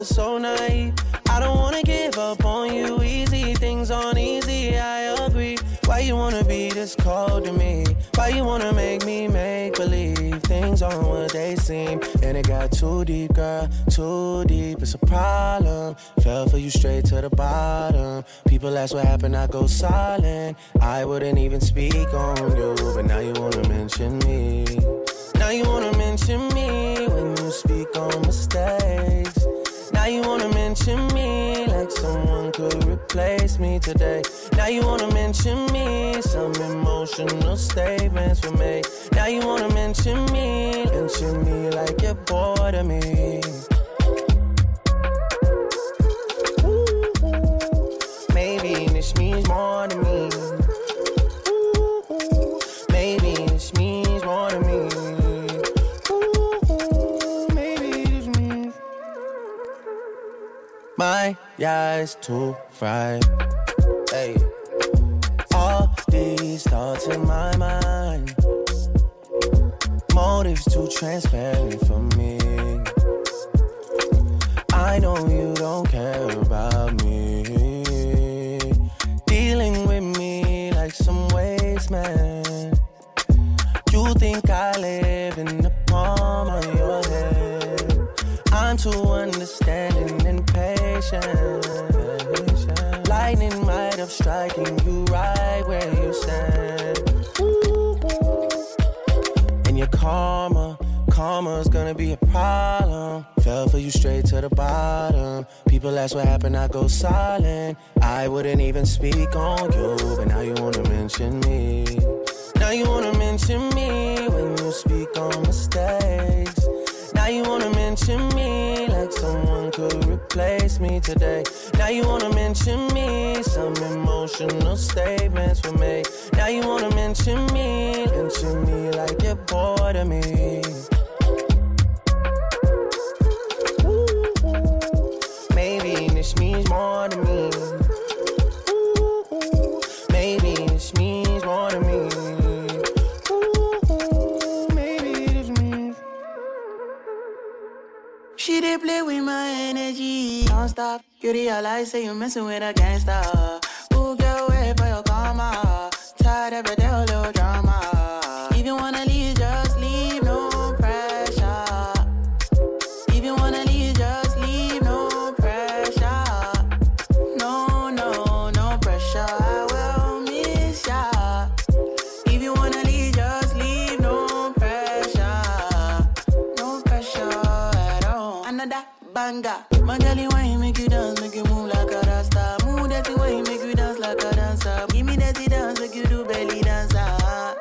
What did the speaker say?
So naive, I don't wanna give up on you easy. Things aren't easy, I agree. Why you wanna be this cold to me? Why you wanna make me make believe things aren't what they seem? And it got too deep, girl, too deep. It's a problem. Fell for you straight to the bottom. People ask what happened, I go silent. I wouldn't even speak on you, but now you wanna mention me. Now you wanna mention me when you speak on mistakes. Now you wanna mention me like someone could replace me today. Now you wanna mention me, some emotional statements were made. Now you wanna mention me like you're bored of me. Maybe this means more to me. Maybe this means more to me. My eyes too fried. Hey, all these thoughts in my mind. Motives too transparent for me. I know you don't care about me. Dealing with me like some waste man. You think I live in the palm of your hand. I'm too understanding and patient. Lightning might have striking you right where you stand. And your karma's gonna be a problem. Fell for you straight to the bottom. People ask what happened, I go silent. I wouldn't even speak on you, but now you wanna mention me. Now you wanna mention me when you speak on mistakes. Now you wanna mention me like someone could replace me today. Now you wanna mention me, some emotional statements were made. Now you wanna mention me like you're bored of me. Maybe this means more to me. Maybe this means more to me. She did play with my energy non-stop. You realize say you messing with a gangster. Ooh, girl, wait for your karma. Tired of a little drama. If you wanna leave, just leave, no pressure. If you wanna leave, just leave, no pressure. No pressure, I will miss ya. If you wanna leave, just leave, no pressure. No pressure at all. Another banger. My girlie wine make you dance, make you move like a rasta. Move that way, make you dance like a dancer. Give me that dance, make you do belly dancer.